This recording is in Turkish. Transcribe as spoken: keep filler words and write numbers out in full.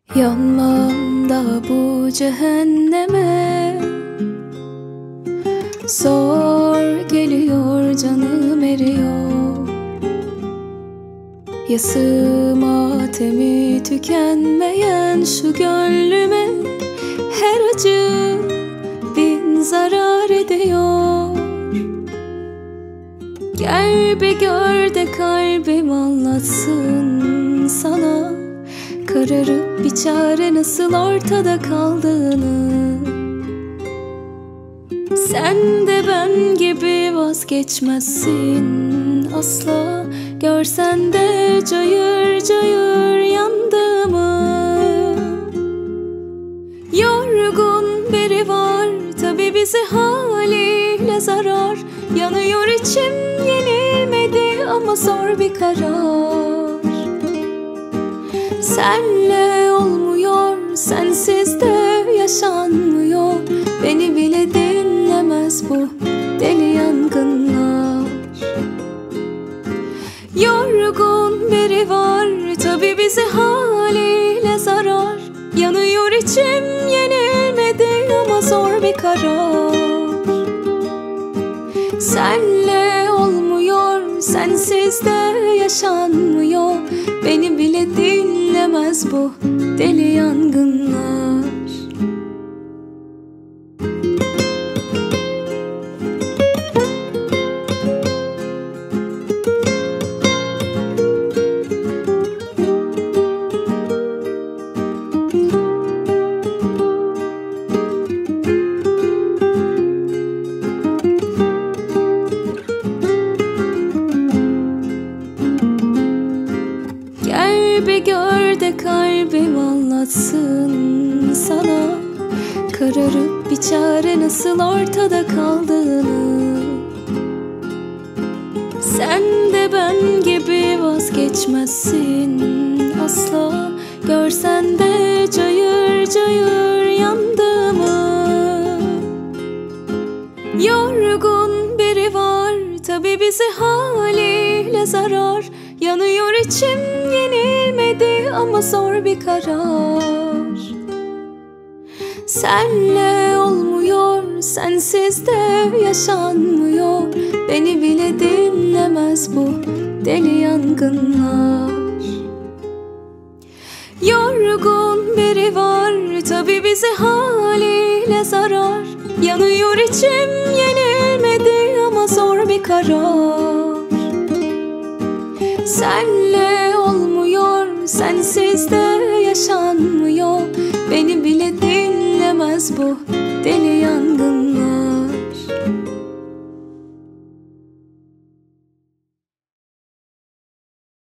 Yanmam daha bu cehenneme. Zor geliyor, canım eriyor. Yası matemi tükenmeyen şu gönlüme her acı bin zarar ediyor. Gel bir gör de kalbim anlatsın sana, kararıp bir çare nasıl ortada kaldığını. Sen de ben gibi vazgeçmezsin asla, görsen de cayır cayır yandığımı. Yorgun biri var tabi bize haliyle zarar, yanıyor içim yenilmedi ama zor bir karar. Senle olmuyor, sensiz de yaşanmıyor. Beni bile dinlemez bu deli yangınlar. Yorgun biri var tabi bize haliyle zarar, yanıyor içim yenilmedi ama zor bir karar. Senle olmuyor, sensiz de yaşanmıyor. Beni bile dinlemez bu deli yangınlar. Bir gör de kalbim anlatsın sana, kararıp bir çare nasıl ortada kaldığını. Sen de ben gibi vazgeçmezsin asla, görsen de cayır cayır yandığımı. Yorgun biri var tabi bize haliyle zarar, yanıyor içim yenilmedi ama zor bir karar. Senle olmuyor, sensiz de yaşanmıyor. Beni bile dinlemez bu deli yangınlar. Yorgun biri var tabi bize haliyle zarar, yanıyor içim yenilmedi ama zor bir karar. Senle olmuyor, sensiz de yaşanmıyor. Beni bile dinlemez bu deli